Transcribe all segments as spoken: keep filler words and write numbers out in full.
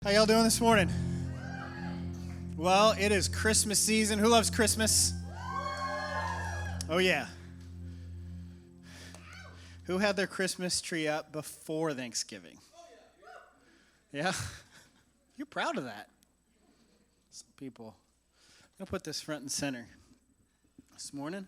How y'all doing this morning? Well, it is Christmas season. Who loves Christmas? Oh, yeah. Who had their Christmas tree up before Thanksgiving? Yeah? You're proud of that. Some people. I'm going to put this front and center this morning.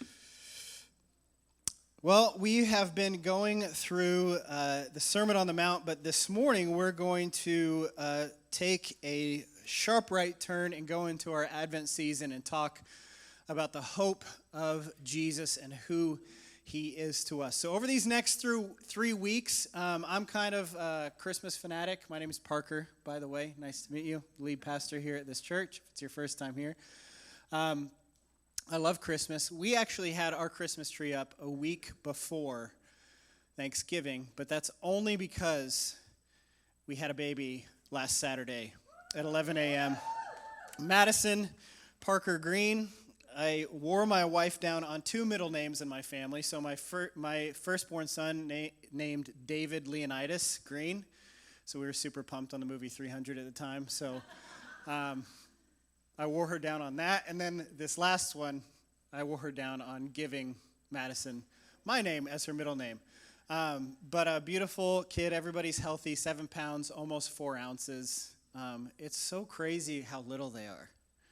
Well, we have been going through uh, the Sermon on the Mount, but this morning we're going to uh, take a sharp right turn and go into our Advent season and talk about the hope of Jesus and who he is to us. So over these next through three weeks, um, I'm kind of a Christmas fanatic. My name is Parker, by the way. Nice to meet you, lead pastor here at this church, if it's your first time here. Um, I love Christmas. We actually had our Christmas tree up a week before Thanksgiving, but that's only because we had a baby last Saturday at eleven a.m. Madison Parker Green. I wore my wife down on two middle names in my family. So my fir- my firstborn son na- named David Leonidas Green. So we were super pumped on the movie three hundred at the time. So um, I wore her down on that. And then this last one, I wore her down on giving Madison my name as her middle name. Um, but a beautiful kid. Everybody's healthy, seven pounds, almost four ounces. Um, it's so crazy how little they are.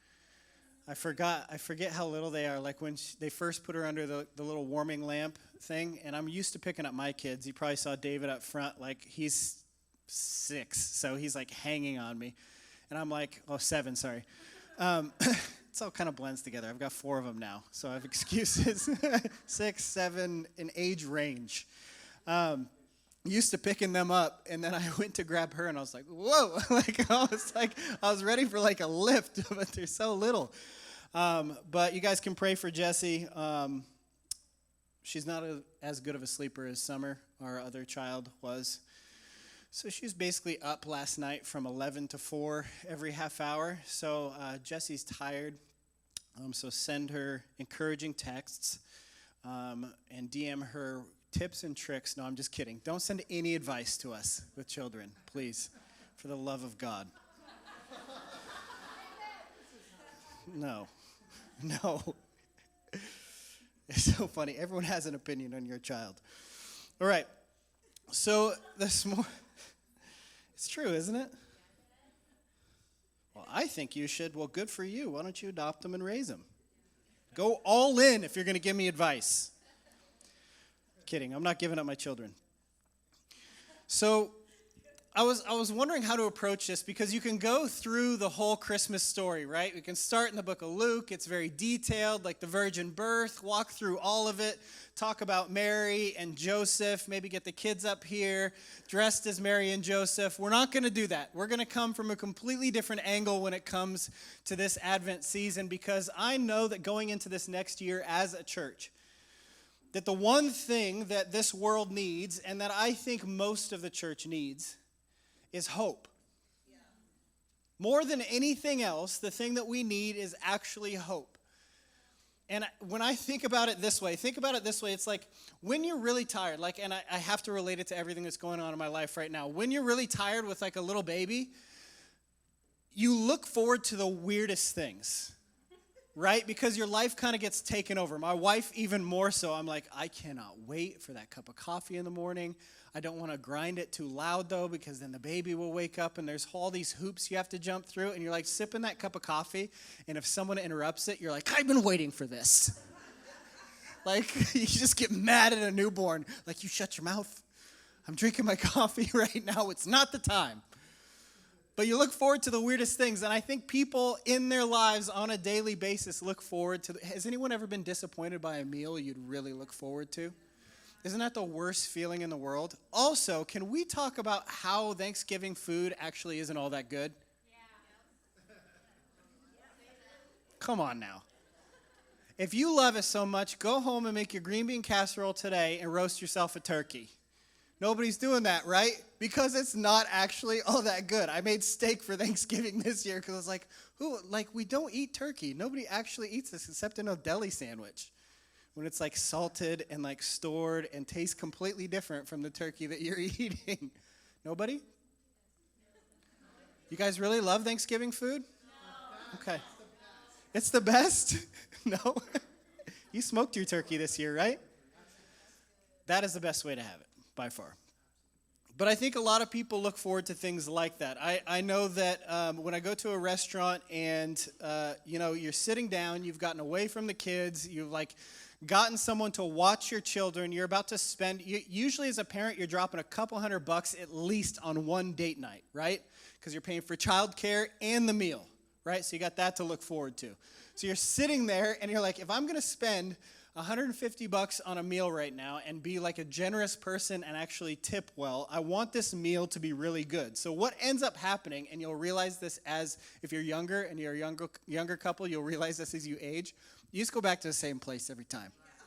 I forgot, I forget how little they are. Like when she, they first put her under the, the little warming lamp thing, and I'm used to picking up my kids. You probably saw David up front, like he's six, so he's like hanging on me. And I'm like, oh, seven, sorry. Um, it's all kind of blends together. I've got four of them now, so I have excuses. Six, seven, an age range. Um, used to picking them up, and then I went to grab her, and I was like, whoa. like I was like, I was ready for like a lift, but they're so little. Um, but you guys can pray for Jessie. Um, she's not a, as good of a sleeper as Summer, our other child, was. So she was basically up last night from eleven to four every half hour. So uh, Jessie's tired. Um, so send her encouraging texts um, and D M her tips and tricks. No, I'm just kidding. Don't send any advice to us with children, please, for the love of God. No, no. It's so funny. Everyone has an opinion on your child. All right. So this morning. It's true, isn't it? Well, I think you should. Well, good for you. Why don't you adopt them and raise them? Go all in if you're going to give me advice. Kidding. I'm not giving up my children. So I was I was wondering how to approach this because you can go through the whole Christmas story, right? We can start in the book of Luke. It's very detailed, like the virgin birth, walk through all of it, talk about Mary and Joseph, maybe get the kids up here dressed as Mary and Joseph. We're not going to do that. We're going to come from a completely different angle when it comes to this Advent season because I know that going into this next year as a church, that the one thing that this world needs and that I think most of the church needs is hope. Yeah. More than anything else, the thing that we need is actually hope. And when I think about it this way, think about it this way, it's like when you're really tired, like, and I, I have to relate it to everything that's going on in my life right now. When you're really tired with like a little baby, you look forward to the weirdest things, right? Because your life kind of gets taken over. My wife even more so. I'm like, I cannot wait for that cup of coffee in the morning. I don't want to grind it too loud, though, because then the baby will wake up, and there's all these hoops you have to jump through, and you're, like, sipping that cup of coffee, and if someone interrupts it, you're like, I've been waiting for this. Like, you just get mad at a newborn. Like, you shut your mouth. I'm drinking my coffee right now. It's not the time. But you look forward to the weirdest things, and I think people in their lives on a daily basis look forward to. Has anyone ever been disappointed by a meal you'd really look forward to? Isn't that the worst feeling in the world? Also, can we talk about how Thanksgiving food actually isn't all that good? Yeah. Come on now. If you love it so much, go home and make your green bean casserole today and roast yourself a turkey. Nobody's doing that, right? Because it's not actually all that good. I made steak for Thanksgiving this year because I was like, who, like, we don't eat turkey. Nobody actually eats this except in a deli sandwich. When it's like salted and like stored and tastes completely different from the turkey that you're eating. Nobody? You guys really love Thanksgiving food? No. Okay. It's the best? No? You smoked your turkey this year, right? That is the best way to have it, by far. But I think a lot of people look forward to things like that. I, I know that um, when I go to a restaurant and, uh, you know, you're sitting down, you've gotten away from the kids, you've, like, gotten someone to watch your children, you're about to spend, you, usually as a parent, you're dropping a couple hundred bucks at least on one date night, right? Because you're paying for childcare and the meal, right? So you got that to look forward to. So you're sitting there and you're like, if I'm going to spend one hundred fifty bucks on a meal right now and be like a generous person and actually tip well, I want this meal to be really good. So what ends up happening, and you'll realize this as if you're younger and you're a younger, younger couple, you'll realize this as you age, you just go back to the same place every time.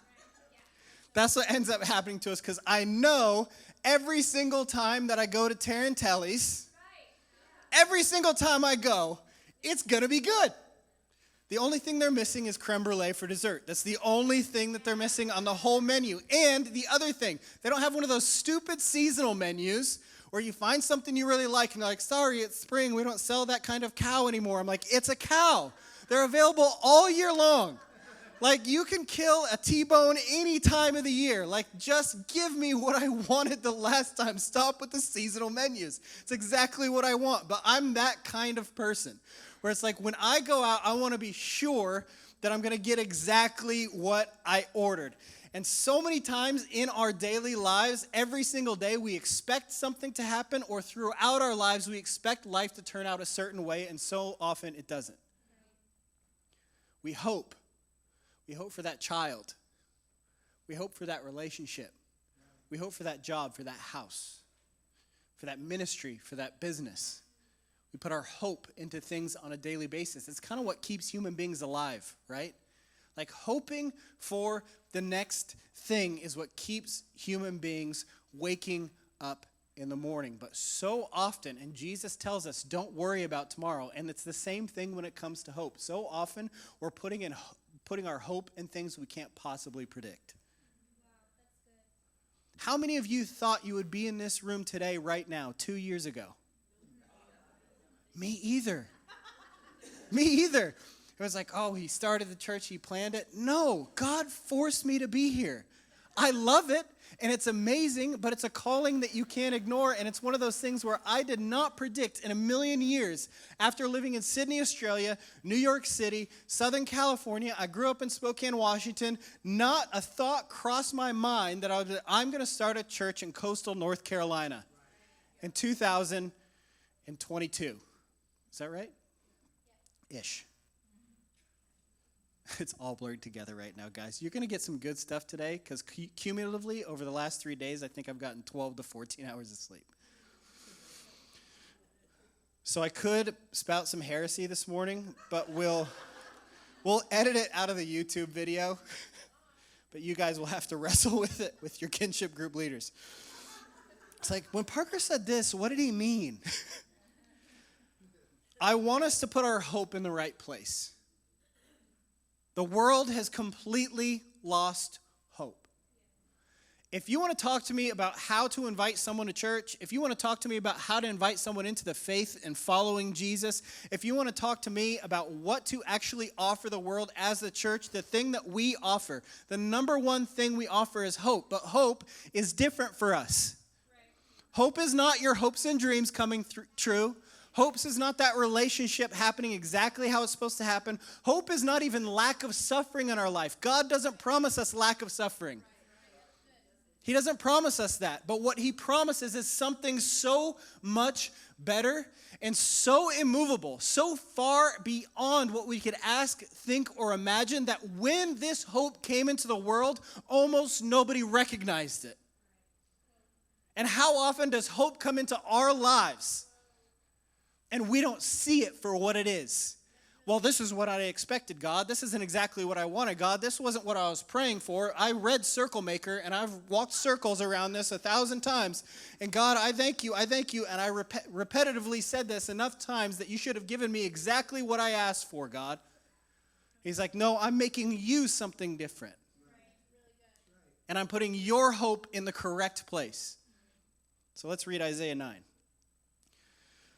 That's what ends up happening to us, because I know every single time that I go to Tarantelli's, every single time I go, it's going to be good. The only thing they're missing is creme brulee for dessert. That's the only thing that they're missing on the whole menu. And the other thing, they don't have one of those stupid seasonal menus where you find something you really like and you're like, sorry, it's spring. We don't sell that kind of cow anymore. I'm like, it's a cow. They're available all year long. Like, you can kill a T-bone any time of the year. Like, just give me what I wanted the last time. Stop with the seasonal menus. It's exactly what I want. But I'm that kind of person where it's like, when I go out, I want to be sure that I'm going to get exactly what I ordered. And so many times in our daily lives, every single day, we expect something to happen, or throughout our lives, we expect life to turn out a certain way, and so often it doesn't. We hope. We hope for that child. We hope for that relationship. We hope for that job, for that house, for that ministry, for that business. We put our hope into things on a daily basis. It's kind of what keeps human beings alive, right? Like, hoping for the next thing is what keeps human beings waking up in the morning. But so often, and Jesus tells us, don't worry about tomorrow. And it's the same thing when it comes to hope. So often, we're putting in putting our hope in things we can't possibly predict. Wow, that's good. How many of you thought you would be in this room today, right now, two years ago? Me either. Me either. It was like, oh, he started the church, he planned it. No, God forced me to be here. I love it, and it's amazing, but it's a calling that you can't ignore, and it's one of those things where I did not predict in a million years, after living in Sydney, Australia, New York City, Southern California, I grew up in Spokane, Washington, not a thought crossed my mind that I was, I'm going to start a church in coastal North Carolina in two thousand twenty-two. Is that right? Ish. It's all blurred together right now, guys. You're going to get some good stuff today, because cu- cumulatively, over the last three days, I think I've gotten twelve to fourteen hours of sleep. So I could spout some heresy this morning, but we'll, we'll edit it out of the YouTube video. But you guys will have to wrestle with it with your kinship group leaders. It's like, when Parker said this, what did he mean? I want us to put our hope in the right place. The world has completely lost hope. If you want to talk to me about how to invite someone to church, if you want to talk to me about how to invite someone into the faith and following Jesus, if you want to talk to me about what to actually offer the world as the church, the thing that we offer, the number one thing we offer is hope. But hope is different for us. Right. Hope is not your hopes and dreams coming th- true. Hope is not that relationship happening exactly how it's supposed to happen. Hope is not even lack of suffering in our life. God doesn't promise us lack of suffering. He doesn't promise us that. But what he promises is something so much better and so immovable, so far beyond what we could ask, think, or imagine, that when this hope came into the world, almost nobody recognized it. And how often does hope come into our lives and we don't see it for what it is? Well, this is what I expected, God. This isn't exactly what I wanted, God. This wasn't what I was praying for. I read Circle Maker, and I've walked circles around this a thousand times. And God, I thank you, I thank you. And I rep- repetitively said this enough times that you should have given me exactly what I asked for, God. He's like, no, I'm making you something different. And I'm putting your hope in the correct place. So let's read Isaiah nine.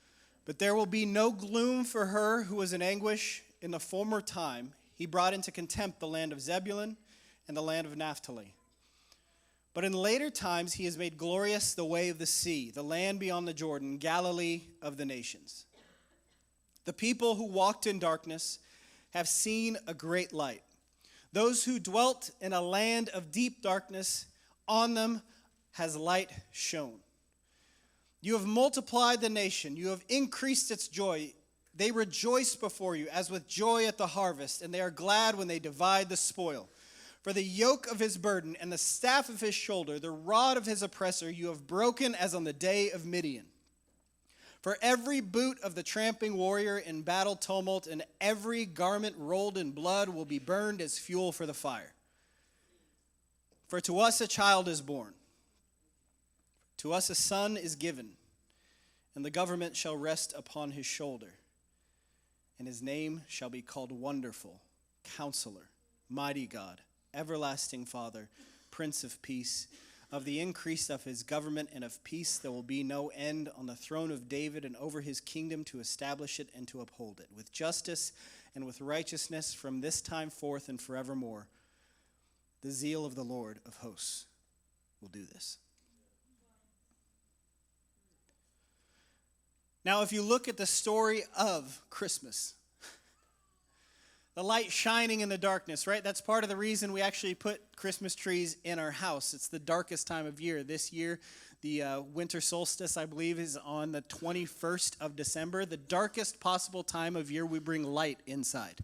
But there will be no gloom for her who was in anguish. In the former time, he brought into contempt the land of Zebulun and the land of Naphtali. But in later times, he has made glorious the way of the sea, the land beyond the Jordan, Galilee of the nations. The people who walked in darkness have seen a great light. Those who dwelt in a land of deep darkness, on them has light shone. You have multiplied the nation. You have increased its joy. They rejoice before you as with joy at the harvest, and they are glad when they divide the spoil. For the yoke of his burden and the staff of his shoulder, the rod of his oppressor, you have broken as on the day of Midian. For every boot of the tramping warrior in battle tumult and every garment rolled in blood will be burned as fuel for the fire. For to us a child is born. To us a son is given, and the government shall rest upon his shoulder. And his name shall be called Wonderful, Counselor, Mighty God, Everlasting Father, Prince of Peace. Of the increase of his government and of peace there will be no end on the throne of David and over his kingdom, to establish it and to uphold it with justice and with righteousness from this time forth and forevermore. The zeal of the Lord of hosts will do this. Now, if you look at the story of Christmas, the light shining in the darkness, right? That's part of the reason we actually put Christmas trees in our house. It's the darkest time of year. This year, the uh, winter solstice, I believe, is on the twenty-first of December. The darkest possible time of year, we bring light inside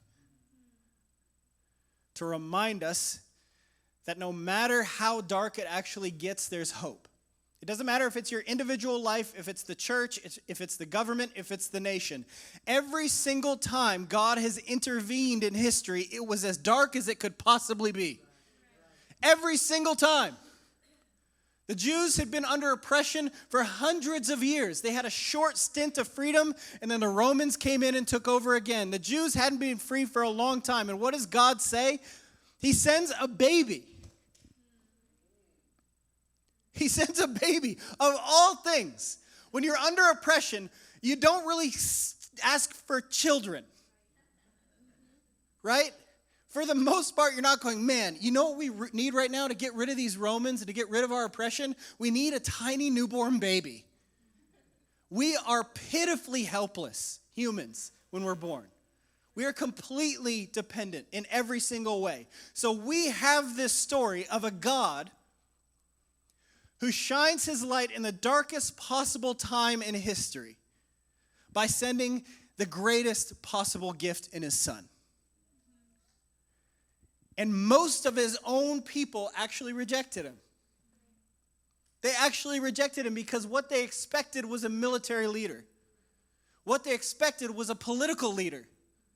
to remind us that no matter how dark it actually gets, there's hope. It doesn't matter if it's your individual life, if it's the church, if it's the government, if it's the nation. Every single time God has intervened in history, it was as dark as it could possibly be. Every single time. The Jews had been under oppression for hundreds of years. They had a short stint of freedom, and then the Romans came in and took over again. The Jews hadn't been free for a long time. And what does God say? He sends a baby. He sends a baby. Of all things, when you're under oppression, you don't really ask for children. Right? For the most part, you're not going, man, you know what we need right now to get rid of these Romans and to get rid of our oppression? We need a tiny newborn baby. We are pitifully helpless humans when we're born. We are completely dependent in every single way. So we have this story of a God who shines his light in the darkest possible time in history by sending the greatest possible gift in his son. And most of his own people actually rejected him. They actually rejected him because what they expected was a military leader. What they expected was a political leader.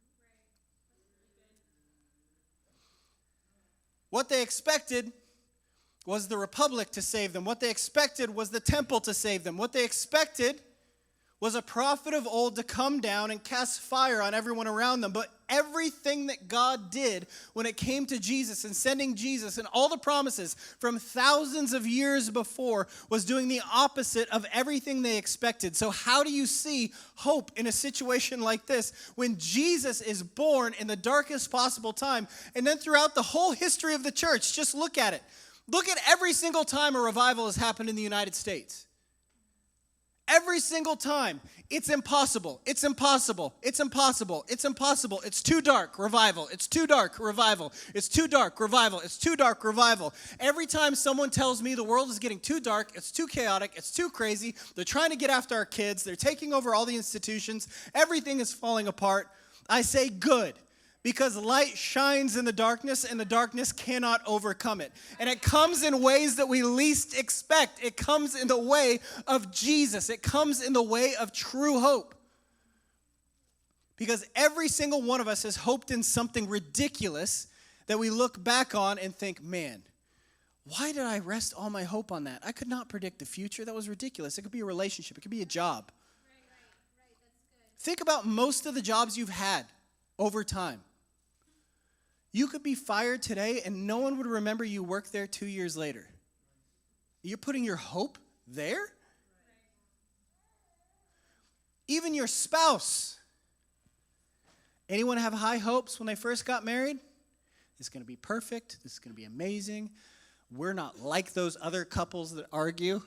What they expected was the republic to save them. What they expected was the temple to save them. What they expected was a prophet of old to come down and cast fire on everyone around them. But everything that God did when it came to Jesus and sending Jesus and all the promises from thousands of years before was doing the opposite of everything they expected. So how do you see hope in a situation like this when Jesus is born in the darkest possible time? And then throughout the whole history of the church, just look at it. Look at every single time a revival has happened in the United States. Every single time, it's impossible, it's impossible, it's impossible, it's impossible, it's too dark, revival, it's too dark, revival, it's too dark, revival, it's too dark, revival. Every time someone tells me the world is getting too dark, it's too chaotic, it's too crazy, they're trying to get after our kids, they're taking over all the institutions, everything is falling apart, I say good. Because light shines in the darkness, and the darkness cannot overcome it. And it comes in ways that we least expect. It comes in the way of Jesus. It comes in the way of true hope. Because every single one of us has hoped in something ridiculous that we look back on and think, man, why did I rest all my hope on that? I could not predict the future. That was ridiculous. It could be a relationship. It could be a job. Right, right, right. That's good. Think about most of the jobs you've had over time. You could be fired today and no one would remember you worked there two years later. You're putting your hope there? Even your spouse. Anyone have high hopes when they first got married? It's going to be perfect. This is going to be amazing. We're not like those other couples that argue.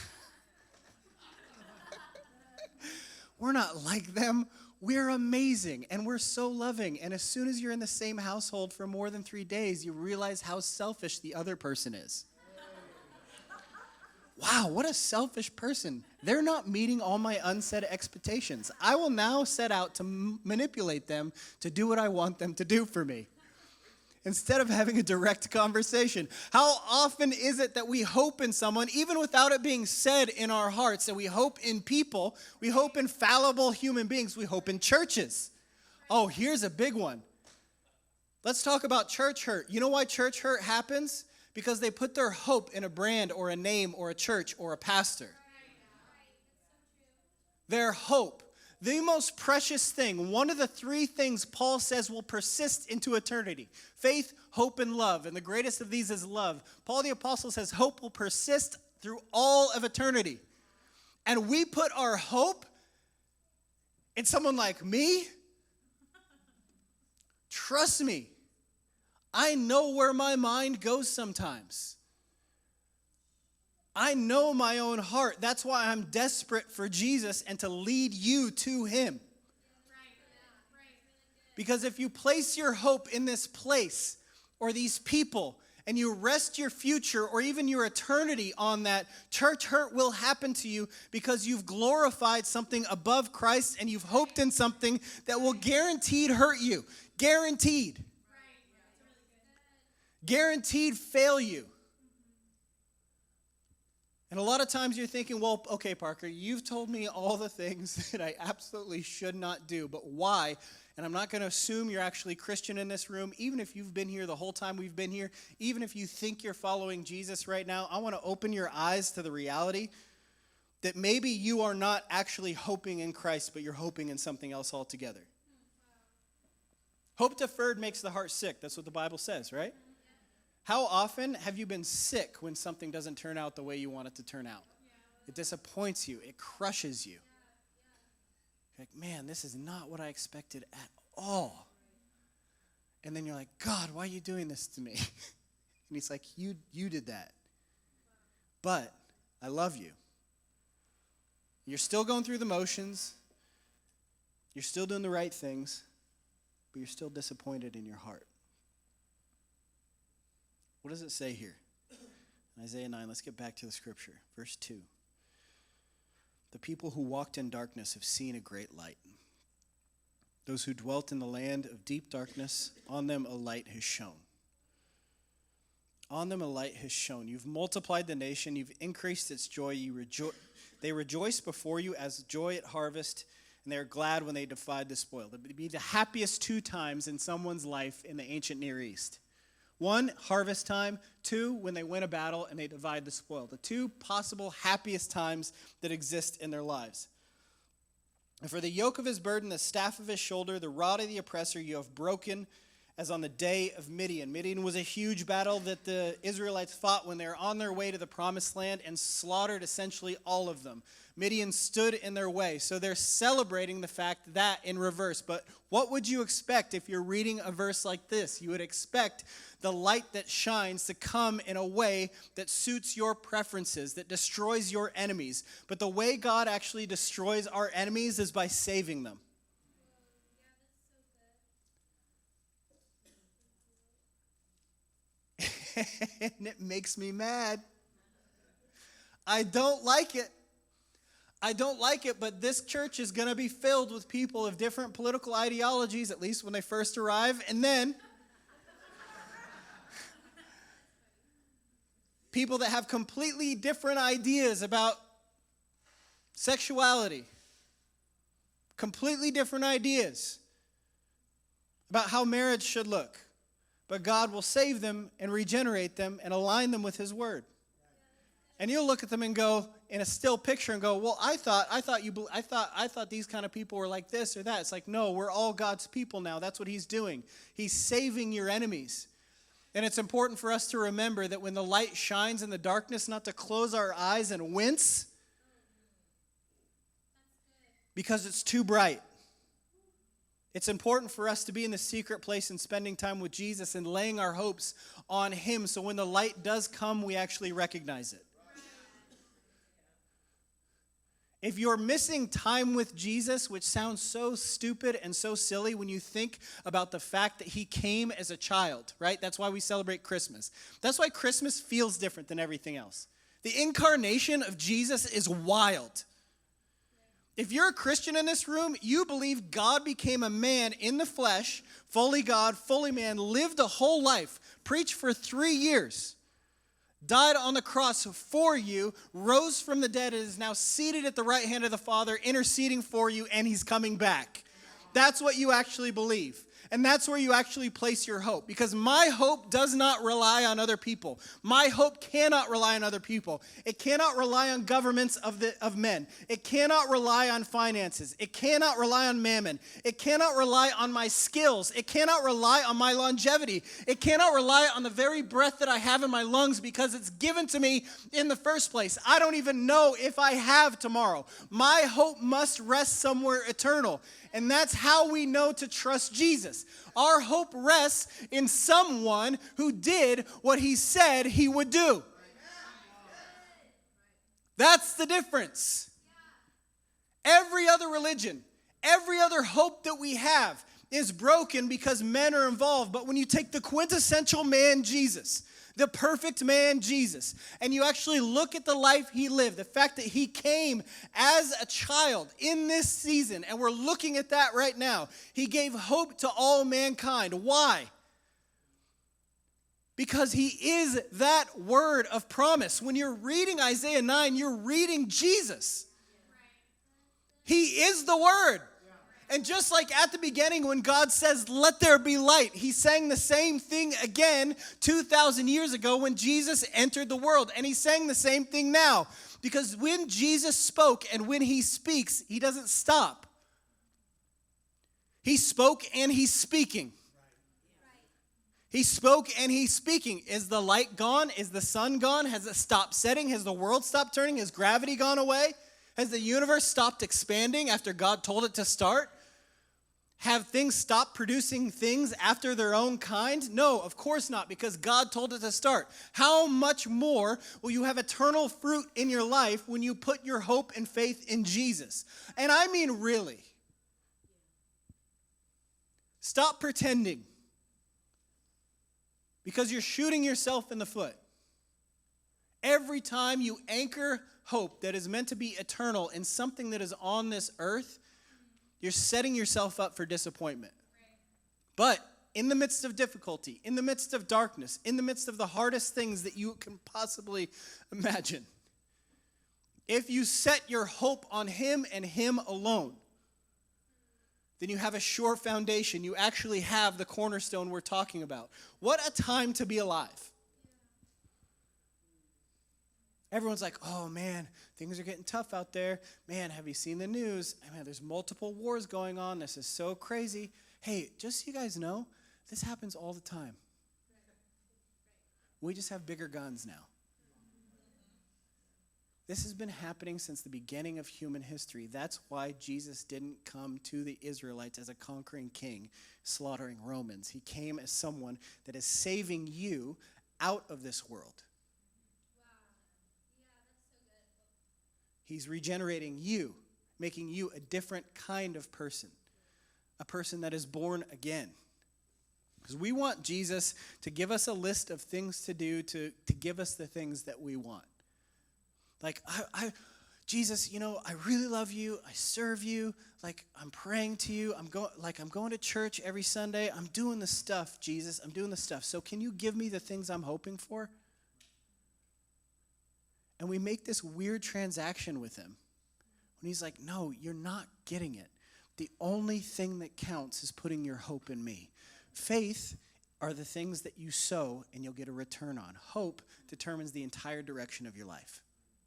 We're not like them. We're amazing, and we're so loving. And as soon as you're in the same household for more than three days, you realize how selfish the other person is. Wow, what a selfish person. They're not meeting all my unsaid expectations. I will now set out to m- manipulate them to do what I want them to do for me, instead of having a direct conversation. How often is it that we hope in someone, even without it being said in our hearts, that we hope in people, we hope in fallible human beings, we hope in churches. Oh, here's a big one. Let's talk about church hurt. You know why church hurt happens? Because they put their hope in a brand or a name or a church or a pastor. Their hope. The most precious thing, one of the three things Paul says will persist into eternity. Faith, hope, and love. And the greatest of these is love. Paul the Apostle says hope will persist through all of eternity. And we put our hope in someone like me? Trust me, I know where my mind goes sometimes. I know my own heart. That's why I'm desperate for Jesus and to lead you to him. Because if you place your hope in this place or these people and you rest your future or even your eternity on that, church hurt will happen to you because you've glorified something above Christ and you've hoped in something that will guaranteed hurt you. Guaranteed. Guaranteed fail you. And a lot of times you're thinking, well, okay, Parker, you've told me all the things that I absolutely should not do, but why? And I'm not going to assume you're actually Christian in this room, even if you've been here the whole time we've been here, even if you think you're following Jesus right now. I want to open your eyes to the reality that maybe you are not actually hoping in Christ, but you're hoping in something else altogether. Hope deferred makes the heart sick. That's what the Bible says, right? How often have you been sick when something doesn't turn out the way you want it to turn out? It disappoints you. It crushes you. You're like, man, this is not what I expected at all. And then you're like, God, why are you doing this to me? And he's like, you, you did that. But I love you. You're still going through the motions. You're still doing the right things. But you're still disappointed in your heart. What does it say here? In Isaiah nine, let's get back to the scripture. Verse two. The people who walked in darkness have seen a great light. Those who dwelt in the land of deep darkness, on them a light has shone. On them a light has shone. You've multiplied the nation. You've increased its joy. You rejo- they rejoice before you as joy at harvest, and they are glad when they divide the spoil. It would be the happiest two times in someone's life in the ancient Near East. One, harvest time. Two, when they win a battle and they divide the spoil. The two possible happiest times that exist in their lives. And for the yoke of his burden, the staff of his shoulder, the rod of the oppressor, you have broken as on the day of Midian. Midian was a huge battle that the Israelites fought when they were on their way to the promised land and slaughtered essentially all of them. Midian stood in their way. So they're celebrating the fact that in reverse. But what would you expect if you're reading a verse like this? You would expect the light that shines to come in a way that suits your preferences, that destroys your enemies. But the way God actually destroys our enemies is by saving them. And it makes me mad. I don't like it. I don't like it, but this church is going to be filled with people of different political ideologies, at least when they first arrive, and then people that have completely different ideas about sexuality, completely different ideas about how marriage should look. But God will save them and regenerate them and align them with his word. And you'll look at them and go, in a still picture, and go, well, I thought, I thought you, I thought, I thought these kind of people were like this or that. It's like, no, we're all God's people now. That's what he's doing. He's saving your enemies. And it's important for us to remember that when the light shines in the darkness, not to close our eyes and wince, because it's too bright. It's important for us to be in the secret place and spending time with Jesus and laying our hopes on him so when the light does come, we actually recognize it. If you're missing time with Jesus, which sounds so stupid and so silly when you think about the fact that he came as a child, right? That's why we celebrate Christmas. That's why Christmas feels different than everything else. The incarnation of Jesus is wild. If you're a Christian in this room, you believe God became a man in the flesh, fully God, fully man, lived a whole life, preached for three years, died on the cross for you, rose from the dead, and is now seated at the right hand of the Father, interceding for you, and he's coming back. That's what you actually believe. And that's where you actually place your hope. Because my hope does not rely on other people. My hope cannot rely on other people. It cannot rely on governments of, the, of men. It cannot rely on finances. It cannot rely on mammon. It cannot rely on my skills. It cannot rely on my longevity. It cannot rely on the very breath that I have in my lungs because it's given to me in the first place. I don't even know if I have tomorrow. My hope must rest somewhere eternal. And that's how we know to trust Jesus. Our hope rests in someone who did what he said he would do. That's the difference. Every other religion, every other hope that we have is broken because men are involved. But when you take the quintessential man, Jesus, the perfect man, Jesus, and you actually look at the life he lived, the fact that he came as a child in this season, and we're looking at that right now. He gave hope to all mankind. Why? Because he is that word of promise. When you're reading Isaiah nine, you're reading Jesus. He is the word. And just like at the beginning when God says, let there be light, he's saying the same thing again two thousand years ago when Jesus entered the world. And he's saying the same thing now. Because when Jesus spoke and when he speaks, he doesn't stop. He spoke and he's speaking. He spoke and he's speaking. Is the light gone? Is the sun gone? Has it stopped setting? Has the world stopped turning? Has gravity gone away? Has the universe stopped expanding after God told it to start? Have things stopped producing things after their own kind? No, of course not, because God told it to start. How much more will you have eternal fruit in your life when you put your hope and faith in Jesus? And I mean really. Stop pretending, because you're shooting yourself in the foot. Every time you anchor hope that is meant to be eternal in something that is on this earth, you're setting yourself up for disappointment. But in the midst of difficulty, in the midst of darkness, in the midst of the hardest things that you can possibly imagine, if you set your hope on him and him alone, then you have a sure foundation. You actually have the cornerstone we're talking about. What a time to be alive. Everyone's like, oh man, things are getting tough out there. Man, have you seen the news? I mean, there's multiple wars going on. This is so crazy. Hey, just so you guys know, this happens all the time. We just have bigger guns now. This has been happening since the beginning of human history. That's why Jesus didn't come to the Israelites as a conquering king, slaughtering Romans. He came as someone that is saving you out of this world. He's regenerating you, making you a different kind of person, a person that is born again. Because we want Jesus to give us a list of things to do to, to give us the things that we want. Like, I, I, Jesus, you know, I really love you. I serve you. Like, I'm praying to you. I'm going, like, I'm going to church every Sunday. I'm doing the stuff, Jesus. I'm doing the stuff. So can you give me the things I'm hoping for? And we make this weird transaction with him. When he's like, no, you're not getting it. The only thing that counts is putting your hope in me. Faith are the things that you sow and you'll get a return on. Hope determines the entire direction of your life.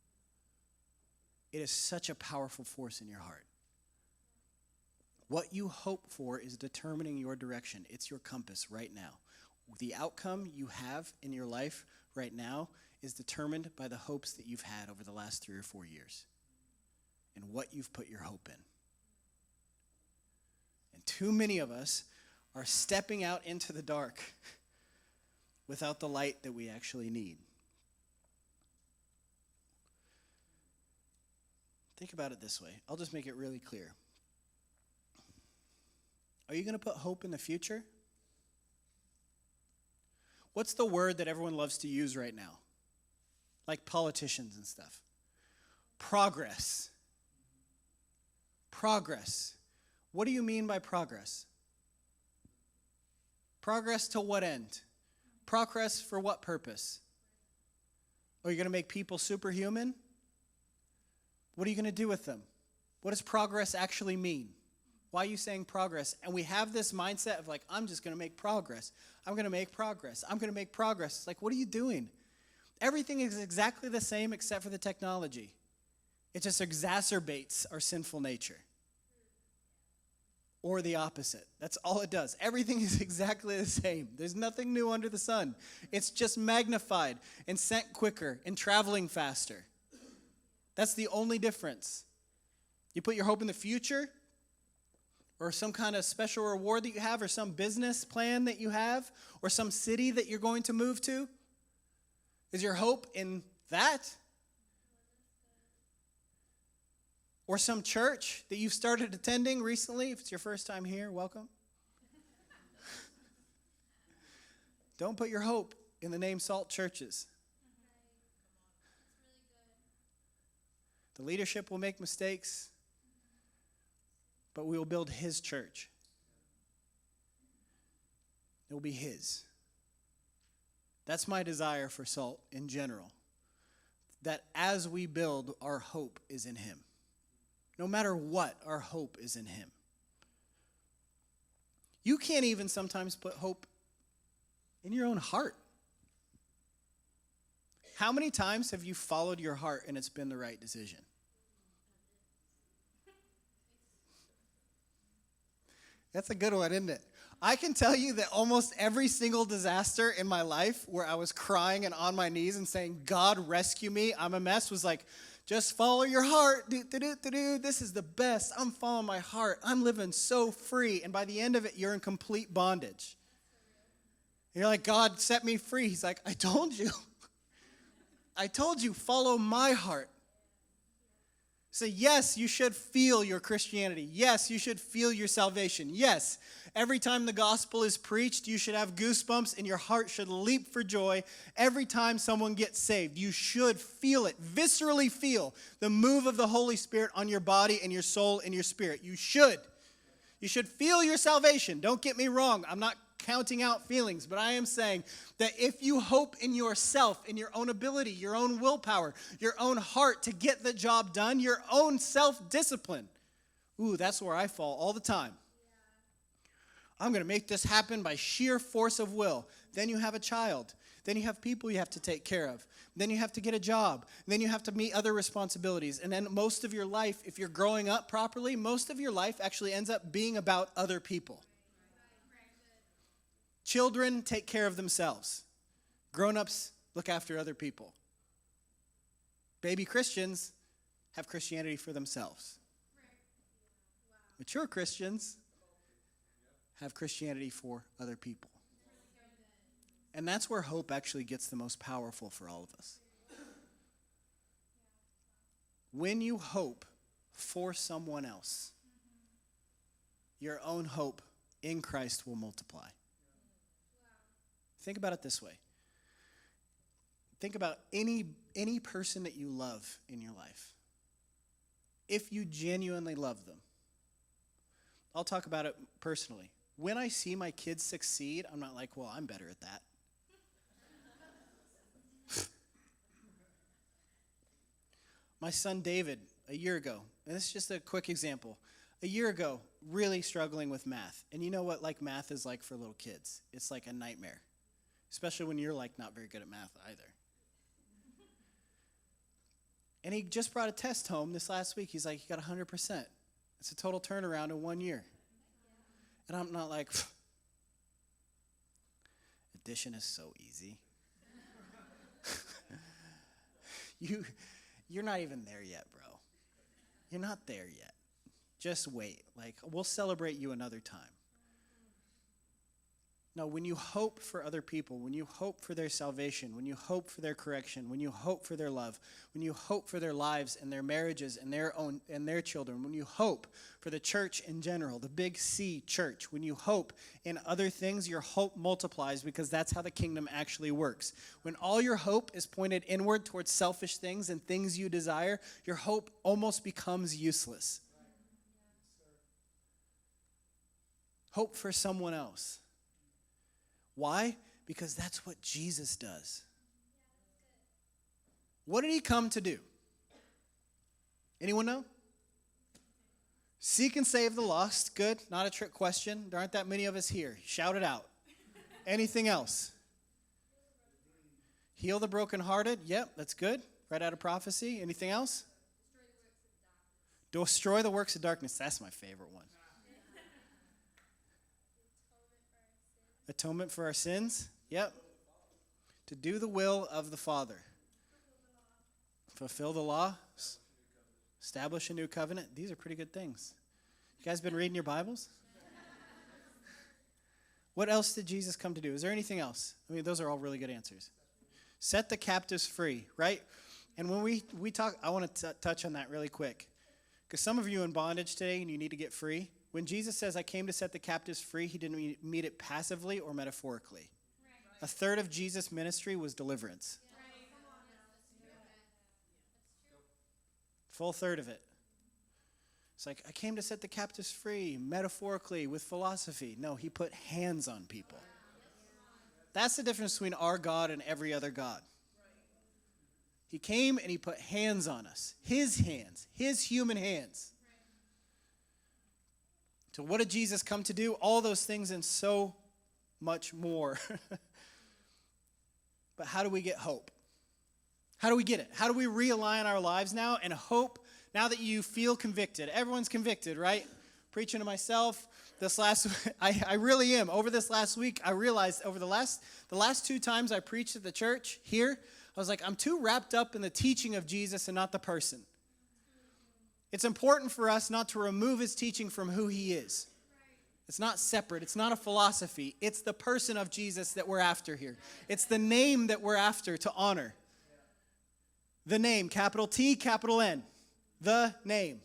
It is such a powerful force in your heart. What you hope for is determining your direction. It's your compass right now. The outcome you have in your life right now is determined by the hopes that you've had over the last three or four years and what you've put your hope in. Too many of us are stepping out into the dark without the light that we actually need. Think about it this way. I'll just make it really clear. Are you going to put hope in the future? What's the word that everyone loves to use right now? Like politicians and stuff. Progress. Progress. What do you mean by progress? Progress to what end? Progress for what purpose? Are you going to make people superhuman? What are you going to do with them? What does progress actually mean? Why are you saying progress? And we have this mindset of like, I'm just going to make progress. I'm going to make progress. I'm going to make progress. It's like, what are you doing? Everything is exactly the same except for the technology. It just exacerbates our sinful nature. Or the opposite. That's all it does. Everything is exactly the same. There's nothing new under the sun. It's just magnified and sent quicker and traveling faster. That's the only difference. You put your hope in the future, or some kind of special reward that you have, or some business plan that you have, or some city that you're going to move to. Is your hope in that? Or some church that you've started attending recently? If it's your first time here, welcome. Don't put your hope in the name Salt Churches. The leadership will make mistakes, but we will build His church. It will be His. That's my desire for Salt in general. That as we build, our hope is in Him. No matter what, our hope is in Him. You can't even sometimes put hope in your own heart. How many times have you followed your heart and it's been the right decision? That's a good one, isn't it? I can tell you that almost every single disaster in my life where I was crying and on my knees and saying, God, rescue me, I'm a mess, was like, just follow your heart. Do, do, do, do, do. This is the best. I'm following my heart. I'm living so free. And by the end of it, you're in complete bondage. And you're like, God, set me free. He's like, I told you. I told you, follow my heart. So yes, you should feel your Christianity. Yes, you should feel your salvation. Yes, every time the gospel is preached, you should have goosebumps and your heart should leap for joy. Every time someone gets saved, you should feel it, viscerally feel the move of the Holy Spirit on your body and your soul and your spirit. You should. You should feel your salvation. Don't get me wrong. I'm not counting out feelings, but I am saying that if you hope in yourself, in your own ability, your own willpower, your own heart to get the job done, your own self-discipline, ooh, that's where I fall all the time. I'm going to make this happen by sheer force of will. Then you have a child. Then you have people you have to take care of. Then you have to get a job. Then you have to meet other responsibilities. And then most of your life, if you're growing up properly, most of your life actually ends up being about other people. Children take care of themselves. Grown-ups look after other people. Baby Christians have Christianity for themselves. Mature Christians have Christianity for other people. And that's where hope actually gets the most powerful for all of us. When you hope for someone else, your own hope in Christ will multiply. Think about it this way. Think about any, any person that you love in your life. If you genuinely love them. I'll talk about it personally. When I see my kids succeed, I'm not like, well, I'm better at that. My son David, a year ago, and this is just a quick example. A year ago, really struggling with math. And you know what like math is like for little kids? It's like a nightmare. Especially when you're like not very good at math either. And he just brought a test home this last week. He's like, he got one hundred percent. It's a total turnaround in one year. And I'm not like, addition is so easy. you, you're not even there yet, bro. You're not there yet. just wait. Like, we'll celebrate you another time. No, when you hope for other people, when you hope for their salvation, when you hope for their correction, when you hope for their love, when you hope for their lives and their marriages and their own and their children, when you hope for the church in general, the big C church, when you hope in other things, your hope multiplies because that's how the kingdom actually works. When all your hope is pointed inward towards selfish things and things you desire, your hope almost becomes useless. Hope for someone else. Why? Because that's what Jesus does. What did he come to do? Anyone know? Seek and save the lost. Good. Not a trick question. There aren't that many of us here. Shout it out. Anything else? Heal the brokenhearted. Yep, that's good. Right out of prophecy. Anything else? Destroy the works of darkness. That's my favorite one. Atonement for our sins. Yep. To do the will of the Father. Fulfill the law. Establish a new covenant. These are pretty good things. You guys been reading your Bibles? What else did Jesus come to do? Is there anything else? I mean, those are all really good answers. Set the captives free, right? And when we, we talk, I want to t- touch on that really quick. Because some of you in bondage today and you need to get free. When Jesus says, I came to set the captives free, he didn't mean, mean it passively or metaphorically. Right. A third of Jesus' ministry was deliverance. Yeah. Right. Full third of it. It's like, I came to set the captives free, metaphorically, with philosophy. No, he put hands on people. That's the difference between our God and every other God. He came and he put hands on us. His hands. His human hands. So what did Jesus come to do? All those things and so much more. But how do we get hope? How do we get it? How do we realign our lives now and hope now that you feel convicted? Everyone's convicted, right? Preaching to myself this last I, I really am. Over this last week, I realized over the last the last two times I preached at the church here, I was like, I'm too wrapped up in the teaching of Jesus and not the person. It's important for us not to remove his teaching from who he is. It's not separate. It's not a philosophy. It's the person of Jesus that we're after here. It's the name that we're after to honor. The name, capital T, capital N. The name.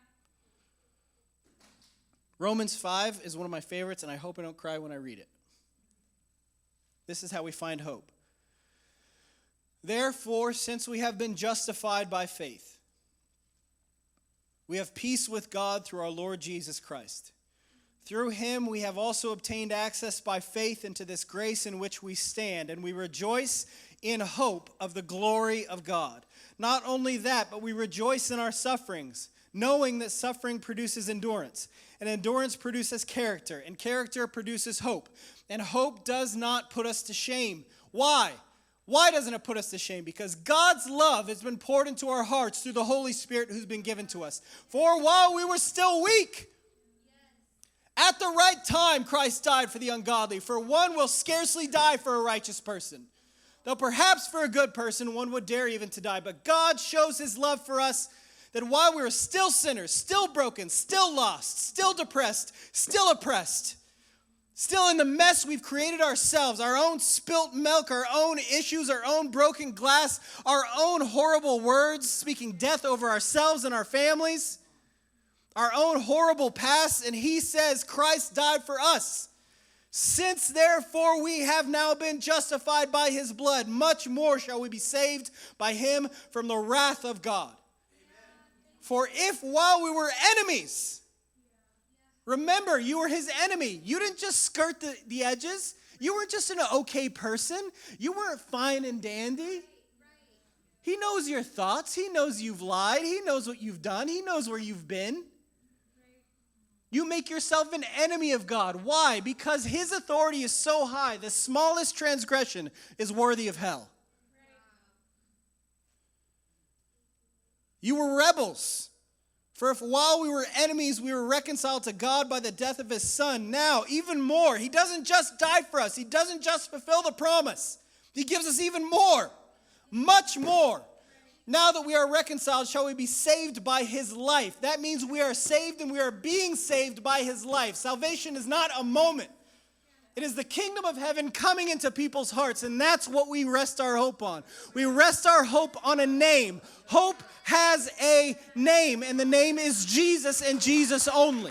Romans five is one of my favorites, and I hope I don't cry when I read it. This is how we find hope. Therefore, since we have been justified by faith, we have peace with God through our Lord Jesus Christ. Through him we have also obtained access by faith into this grace in which we stand, and we rejoice in hope of the glory of God. Not only that, but we rejoice in our sufferings, knowing that suffering produces endurance, and endurance produces character, and character produces hope. And hope does not put us to shame. Why? Why doesn't it put us to shame? Because God's love has been poured into our hearts through the Holy Spirit who's been given to us. For while we were still weak, at the right time Christ died for the ungodly. For one will scarcely die for a righteous person, though perhaps for a good person one would dare even to die. But God shows his love for us, that while we were still sinners, still broken, still lost, still depressed, still oppressed, still in the mess we've created ourselves, our own spilt milk, our own issues, our own broken glass, our own horrible words, speaking death over ourselves and our families, our own horrible past, and he says Christ died for us. Since therefore we have now been justified by his blood, much more shall we be saved by him from the wrath of God. For if while we were enemies, remember, you were his enemy. You didn't just skirt the, the edges. You weren't just an okay person. You weren't fine and dandy. He knows your thoughts. He knows you've lied. He knows what you've done. He knows where you've been. You make yourself an enemy of God. Why? Because his authority is so high, the smallest transgression is worthy of hell. You were rebels. For if while we were enemies, we were reconciled to God by the death of his son, now, even more, he doesn't just die for us. He doesn't just fulfill the promise. He gives us even more, much more. Now that we are reconciled, shall we be saved by his life? That means we are saved and we are being saved by his life. Salvation is not a moment. It is the kingdom of heaven coming into people's hearts, and that's what we rest our hope on. We rest our hope on a name. Hope has a name, and the name is Jesus and Jesus only.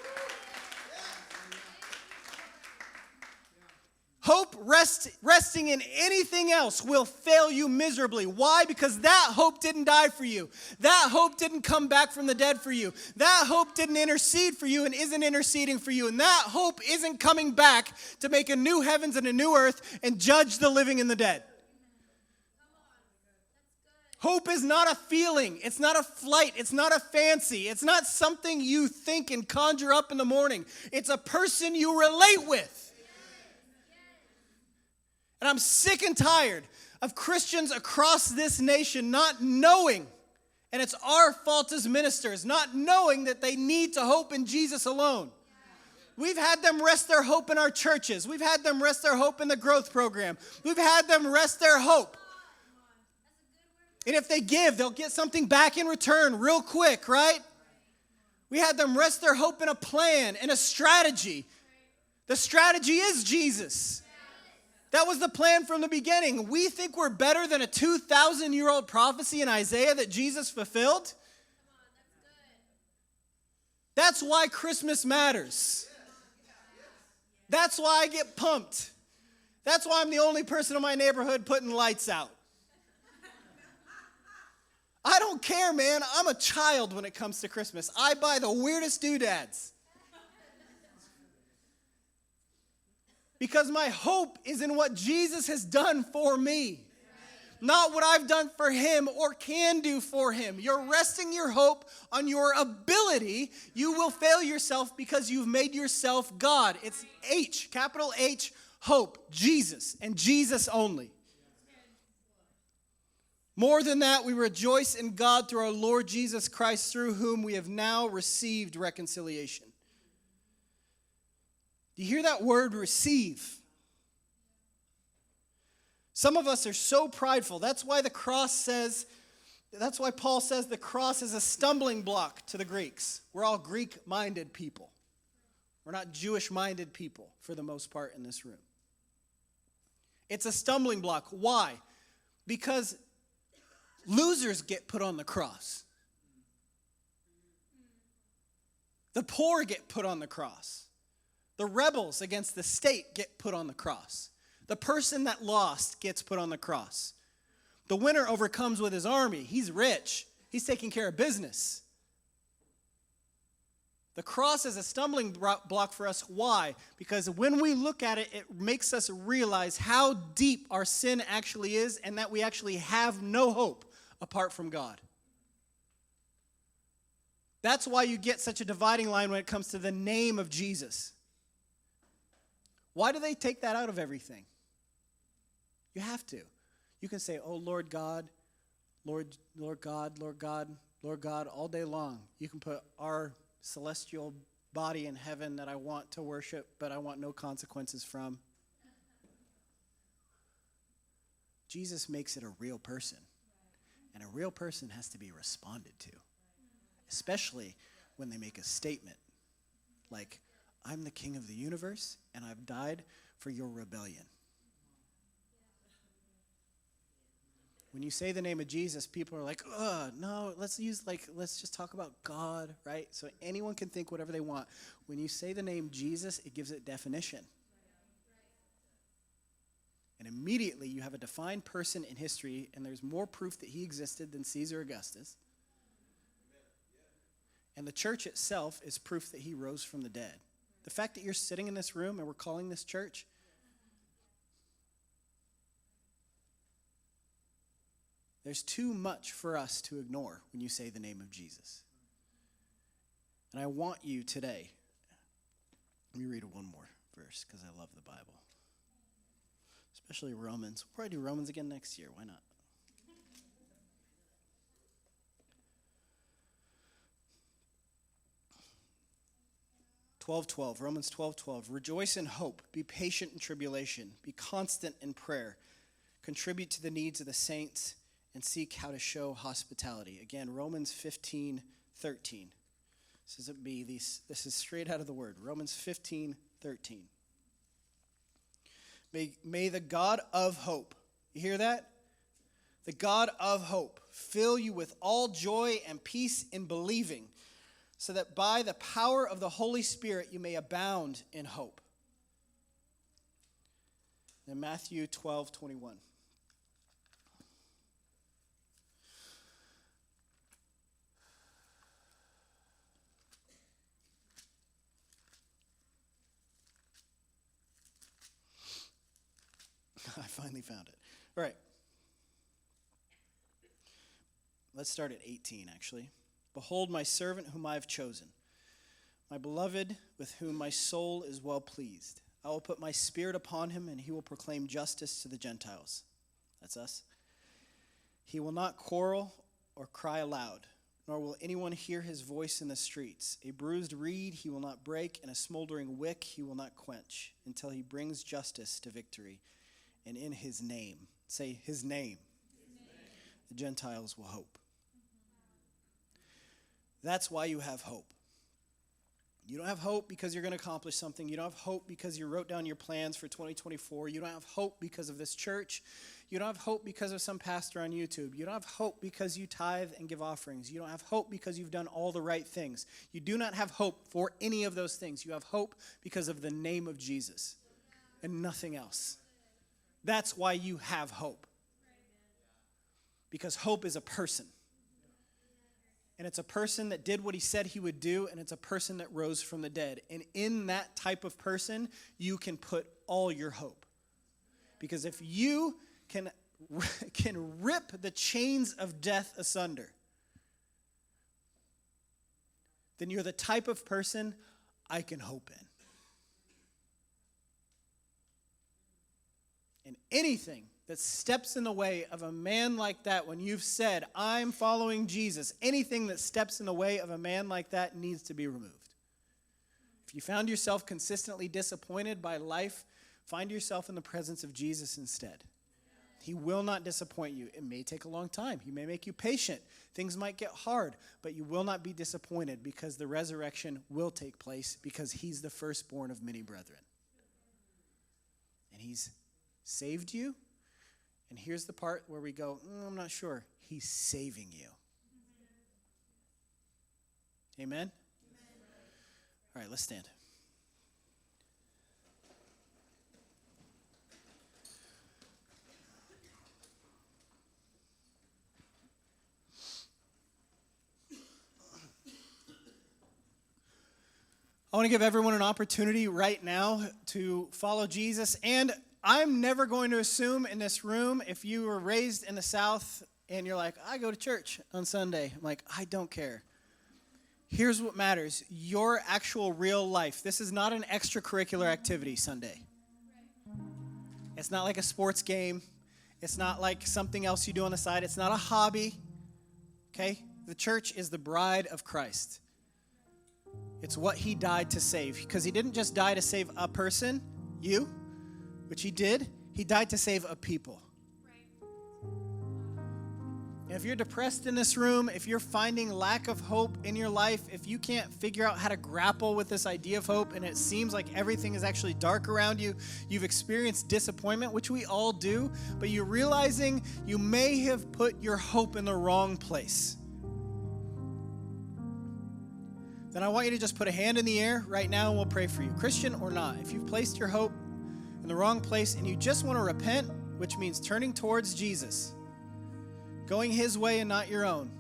Hope rest, resting in anything else will fail you miserably. Why? Because that hope didn't die for you. That hope didn't come back from the dead for you. That hope didn't intercede for you and isn't interceding for you. And that hope isn't coming back to make a new heavens and a new earth and judge the living and the dead. Hope is not a feeling. It's not a flight. It's not a fancy. It's not something you think and conjure up in the morning. It's a person you relate with. And I'm sick and tired of Christians across this nation not knowing, and it's our fault as ministers, not knowing that they need to hope in Jesus alone. We've had them rest their hope in our churches. We've had them rest their hope in the growth program. We've had them rest their hope. And if they give, they'll get something back in return real quick, right? We had them rest their hope in a plan and a strategy. The strategy is Jesus. That was the plan from the beginning. We think we're better than a two thousand year old prophecy in Isaiah that Jesus fulfilled. That's why Christmas matters. That's why I get pumped. That's why I'm the only person in my neighborhood putting lights out. I don't care, man. I'm a child when it comes to Christmas. I buy the weirdest doodads. Because my hope is in what Jesus has done for me. Not what I've done for him or can do for him. You're resting your hope on your ability. You will fail yourself because you've made yourself God. It's H, capital H, hope, Jesus, and Jesus only. More than that, we rejoice in God through our Lord Jesus Christ, through whom we have now received reconciliation. Do you hear that word, receive? Some of us are so prideful. That's why the cross says, that's why Paul says the cross is a stumbling block to the Greeks. We're all Greek-minded people. We're not Jewish-minded people for the most part in this room. It's a stumbling block. Why? Because losers get put on the cross. The poor get put on the cross. The rebels against the state get put on the cross. The person that lost gets put on the cross. The winner overcomes with his army. He's rich. He's taking care of business. The cross is a stumbling block for us. Why? Because when we look at it, it makes us realize how deep our sin actually is and that we actually have no hope apart from God. That's why you get such a dividing line when it comes to the name of Jesus. Why do they take that out of everything? You have to. You can say, oh, Lord God, Lord, Lord God, Lord God, Lord God, all day long. You can put our celestial body in heaven that I want to worship, but I want no consequences from. Jesus makes it a real person. And a real person has to be responded to. Especially when they make a statement like, I'm the king of the universe, and I've died for your rebellion. When you say the name of Jesus, people are like, ugh, no, let's use, like, let's just talk about God, right? So anyone can think whatever they want. When you say the name Jesus, it gives it definition. And immediately you have a defined person in history, and there's more proof that he existed than Caesar Augustus. And the church itself is proof that he rose from the dead. The fact that you're sitting in this room and we're calling this church, there's too much for us to ignore when you say the name of Jesus. And I want you today, let me read one more verse because I love the Bible. Especially Romans. We'll probably do Romans again next year. Why not? twelve twelve, Romans twelve twelve. Rejoice in hope. Be patient in tribulation. Be constant in prayer. Contribute to the needs of the saints and seek how to show hospitality. Again, Romans fifteen thirteen. This is, be these, this is straight out of the word. Romans fifteen thirteen. May, may the God of hope, you hear that? The God of hope fill you with all joy and peace in believing, so that by the power of the Holy Spirit you may abound in hope. In Matthew twelve twenty-one. I finally found it. All right. Let's start at eighteen, actually. Behold, my servant whom I have chosen, my beloved with whom my soul is well pleased. I will put my spirit upon him, and he will proclaim justice to the Gentiles. That's us. He will not quarrel or cry aloud, nor will anyone hear his voice in the streets. A bruised reed he will not break, and a smoldering wick he will not quench, until he brings justice to victory. And in his name, say his name, his name. The Gentiles will hope. That's why you have hope. You don't have hope because you're going to accomplish something. You don't have hope because you wrote down your plans for twenty twenty-four. You don't have hope because of this church. You don't have hope because of some pastor on YouTube. You don't have hope because you tithe and give offerings. You don't have hope because you've done all the right things. You do not have hope for any of those things. You have hope because of the name of Jesus and nothing else. That's why you have hope. Because hope is a person. And it's a person that did what he said he would do, and it's a person that rose from the dead. And in that type of person, you can put all your hope. Because if you can, can rip the chains of death asunder, then you're the type of person I can hope in. And anything that steps in the way of a man like that, when you've said, I'm following Jesus, anything that steps in the way of a man like that needs to be removed. If you found yourself consistently disappointed by life, find yourself in the presence of Jesus instead. He will not disappoint you. It may take a long time. He may make you patient. Things might get hard, but you will not be disappointed because the resurrection will take place because he's the firstborn of many brethren. And he's saved you. And here's the part where we go, mm, I'm not sure. He's saving you. Amen? Amen? All right, let's stand. I want to give everyone an opportunity right now to follow Jesus. And I'm never going to assume in this room, if you were raised in the South and you're like, I go to church on Sunday. I'm like, I don't care. Here's what matters. Your actual real life. This is not an extracurricular activity Sunday. It's not like a sports game. It's not like something else you do on the side. It's not a hobby. Okay? The church is the bride of Christ. It's what he died to save. Because he didn't just die to save a person, you, which he did. He died to save a people. And if you're depressed in this room, if you're finding lack of hope in your life, if you can't figure out how to grapple with this idea of hope and it seems like everything is actually dark around you, you've experienced disappointment, which we all do, but you're realizing you may have put your hope in the wrong place, then I want you to just put a hand in the air right now and we'll pray for you. Christian or not, if you've placed your hope in the wrong place and you just want to repent, which means turning towards Jesus, going his way and not your own.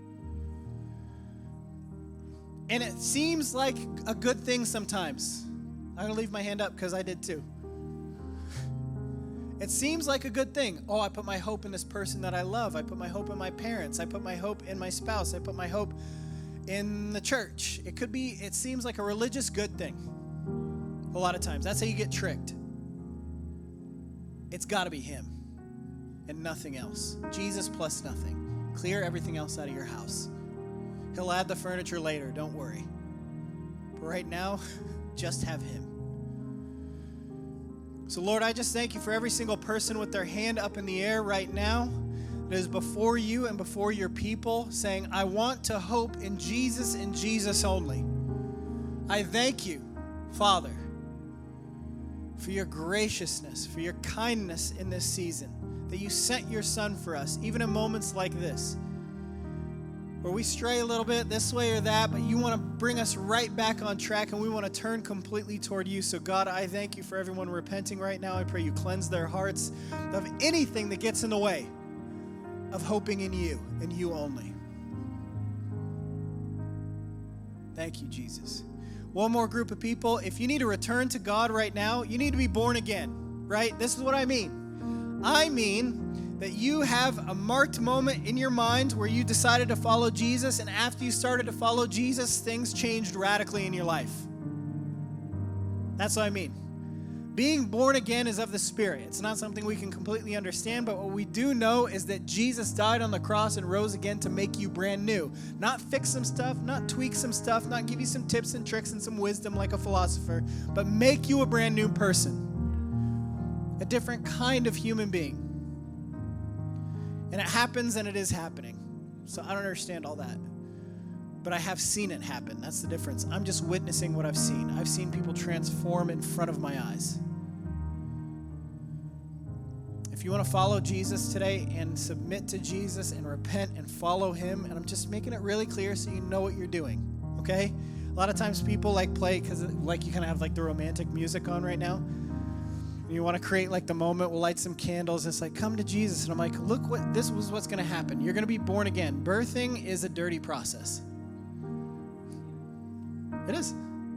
And it seems like a good thing sometimes. I'm going to leave my hand up because I did too. It seems like a good thing. Oh, I put my hope in this person that I love. I put my hope in my parents. I put my hope in my spouse. I put my hope in the church. It could be, it seems like a religious good thing. A lot of times. That's how you get tricked. It's got to be him and nothing else. Jesus plus nothing. Clear everything else out of your house. He'll add the furniture later, don't worry. But right now, just have him. So Lord, I just thank you for every single person with their hand up in the air right now. It is before you and before your people, saying, I want to hope in Jesus and Jesus only. I thank you, Father, for your graciousness, for your kindness in this season, that you sent your Son for us, even in moments like this, where we stray a little bit this way or that, but you want to bring us right back on track, and we want to turn completely toward you. So God, I thank you for everyone repenting right now. I pray you cleanse their hearts of anything that gets in the way of hoping in you and you only. Thank you, Jesus. One more group of people. If you need to return to God right now, you need to be born again, right? This is what I mean. I mean that you have a marked moment in your mind where you decided to follow Jesus, and after you started to follow Jesus, things changed radically in your life. That's what I mean. Being born again is of the Spirit. It's not something we can completely understand, but what we do know is that Jesus died on the cross and rose again to make you brand new. Not fix some stuff, not tweak some stuff, not give you some tips and tricks and some wisdom like a philosopher, but make you a brand new person, a different kind of human being. And it happens, and it is happening. So I don't understand all that. But I have seen it happen. That's the difference. I'm just witnessing what I've seen. I've seen people transform in front of my eyes. If you want to follow Jesus today and submit to Jesus and repent and follow him, and I'm just making it really clear so you know what you're doing, okay? A lot of times people like play, because like you kind of have like the romantic music on right now. And you want to create like the moment, we'll light some candles. It's like, come to Jesus. And I'm like, look, what this was what's going to happen. You're going to be born again. Birthing is a dirty process. It is.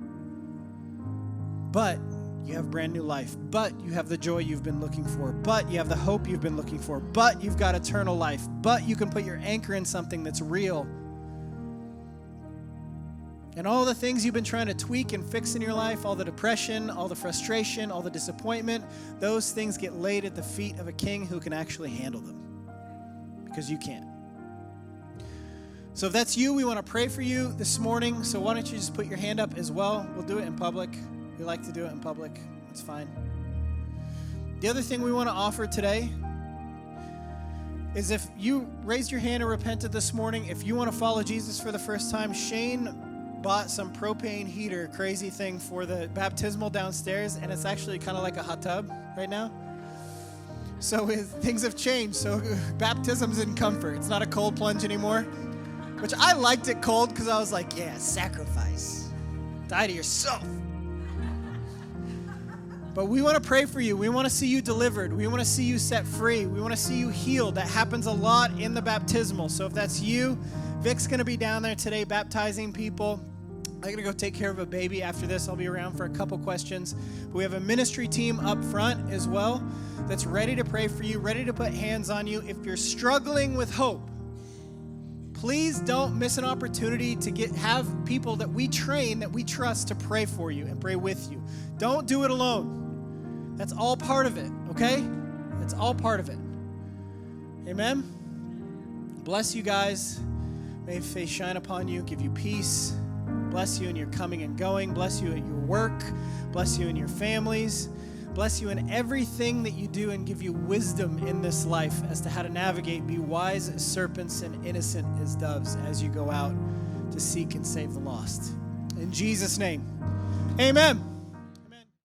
But you have brand new life. But you have the joy you've been looking for. But you have the hope you've been looking for. But you've got eternal life. But you can put your anchor in something that's real. And all the things you've been trying to tweak and fix in your life, all the depression, all the frustration, all the disappointment, those things get laid at the feet of a king who can actually handle them. Because you can't. So if that's you, we want to pray for you this morning. So why don't you just put your hand up as well? We'll do it in public. We like to do it in public. It's fine. The other thing we want to offer today is if you raised your hand and repented this morning, if you want to follow Jesus for the first time, Shane bought some propane heater, crazy thing for the baptismal downstairs, and it's actually kind of like a hot tub right now. So things have changed. So baptism's in comfort. It's not a cold plunge anymore. Which I liked it cold because I was like, yeah, sacrifice. Die to yourself. But we want to pray for you. We want to see you delivered. We want to see you set free. We want to see you healed. That happens a lot in the baptismal. So if that's you, Vic's going to be down there today baptizing people. I'm going to go take care of a baby after this. I'll be around for a couple questions. But we have a ministry team up front as well that's ready to pray for you, ready to put hands on you. If you're struggling with hope, please don't miss an opportunity to get have people that we train, that we trust to pray for you and pray with you. Don't do it alone. That's all part of it, okay? That's all part of it. Amen? Bless you guys. May His face shine upon you, give you peace. Bless you in your coming and going. Bless you at your work. Bless you in your families. Bless you in everything that you do and give you wisdom in this life as to how to navigate. Be wise as serpents and innocent as doves as you go out to seek and save the lost. In Jesus' name, amen.